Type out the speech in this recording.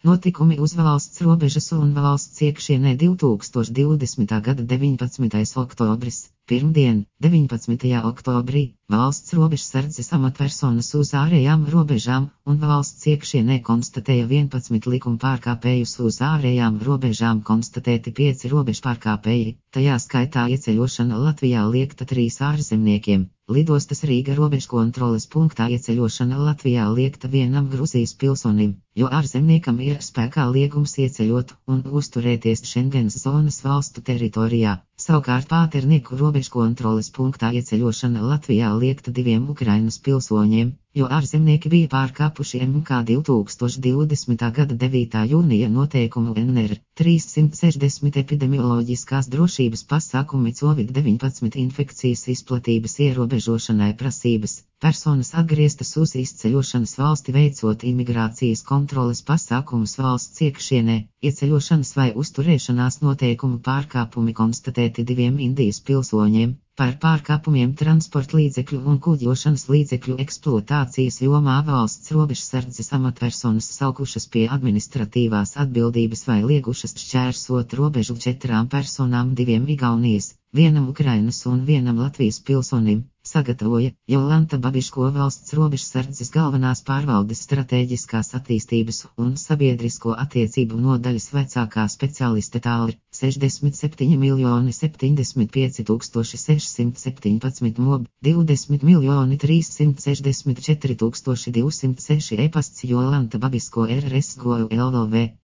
Notikumi uz valsts robežas un valsts iekšienē 2020. gada 19. oktobris. Pirmdien, 19. oktobrī, valsts robežsardzes amatpersonas uz ārējām robežām un valsts iekšienē konstatēja 11 likuma pārkāpējus. Uz ārējām robežām konstatēti 5 robežpārkāpēji, tajā skaitā ieceļošana Latvijā liegta 3 ārzemniekiem. Lidostas Rīga robežkontroles punktā ieceļošana Latvijā liegta vienam Gruzijas pilsonim, jo ārzemniekam ir spēkā liegums ieceļot un uzturēties Šengenas zonas valstu teritorijā. Savukārt Pāternieku robežkontroles punktā ieceļošana Latvijā liegta 2 Ukrainas pilsoņiem, jo ārzemnieki bija pārkāpuši MK 2020. gada 9. jūnija noteikumu NR 360 epidemioloģiskās drošības pasākumi Covid-19 infekcijas izplatības ierobežošanai prasības. Personas atgrieztas uz izceļošanas valsti veicot imigrācijas kontroles pasākumus valsts iekšienē, ieceļošanas vai uzturēšanās noteikumu pārkāpumi konstatēti 2 Indijas pilsoņiem. Par pārkāpumiem transporta līdzekļu un kuģošanas līdzekļu eksploatācijas jomā valsts robežsardzes amatpersonas saukušas pie administratīvās atbildības vai liegušas šķērsot robežu 4 personām, 2 Igaunijas, 1 Ukrainas un 1 Latvijas pilsonim. Sagatavoja Jolanta Babiško valsts robežsardzes galvenās pārvaldes stratēģiskās attīstības un sabiedrisko attiecību nodaļas vecākā speciāliste Tāli 67 075 617 mob 20 364 206 e-pasts Jolanta Babiško RS Go LV.